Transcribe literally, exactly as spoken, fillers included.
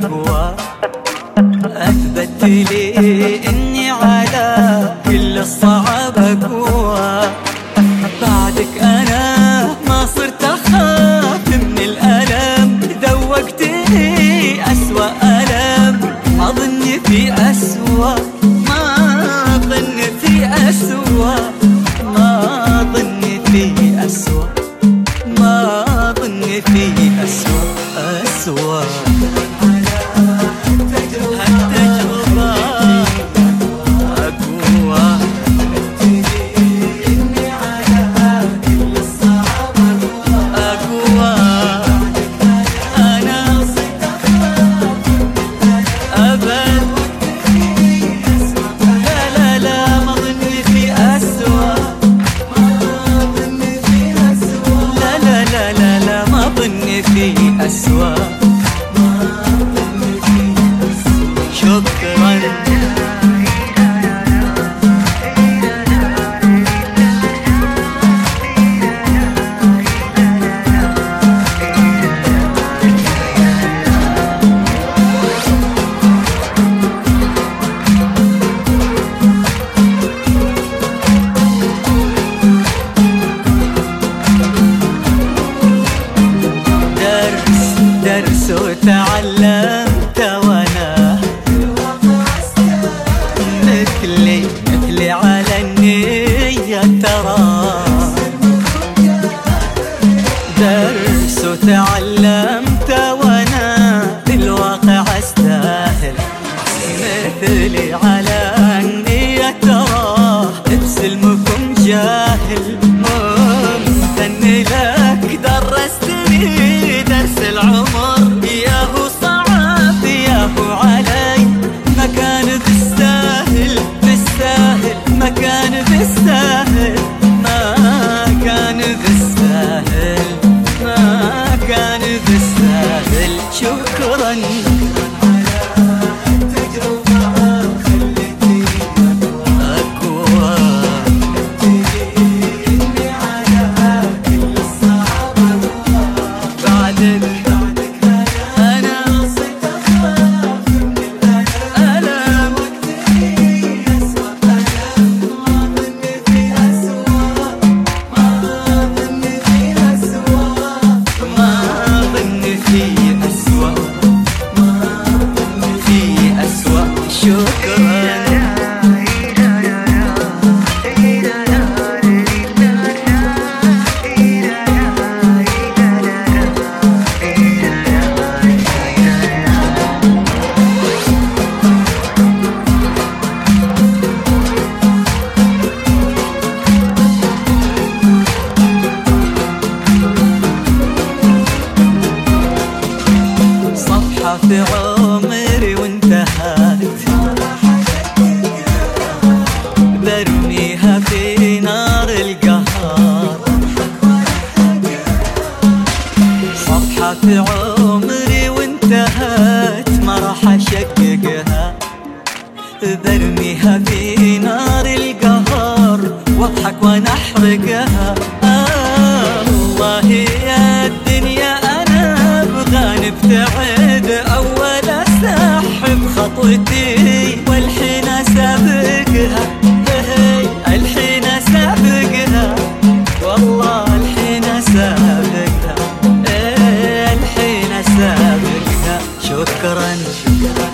أقوى. أثبت لي إني على كل الصعب أقوى. بعدك أنا ما صرت أخاف من الألم، ذوقتني أسوأ ألم. ما ظني في أسوأ، ما ظني في أسوأ، ما ظني في أسوأ، ما ظني في أسوأ أسوأ. أسوأ شكرا. درس وتعلمت وانا مثلي مثلي على النية ترى. درس وتعلمت وانا الواقع استاهل مثلي على النية ترى. بسلمكم جاهل ممتن لك، درستني درس العمر. ياهو صعب ياهو علي، ما كان بالساهل بالساهل، ما كان بالساهل، ما كان بالساهل، ما كان بالساهل. شكرا. في عمري وانتهت، برميها في نار القهر. صفحة في عمري وانتهت، ما راح أشققها. برميها في نار القهر واضحك وانا احرقها. آه الله يا الدنيا انا ابغى نبتعد، اول اسحب خطوتي والحين اسابقها. الحين اسابقها والله، الحين اسابقها، الحين اسابقها. شكرا.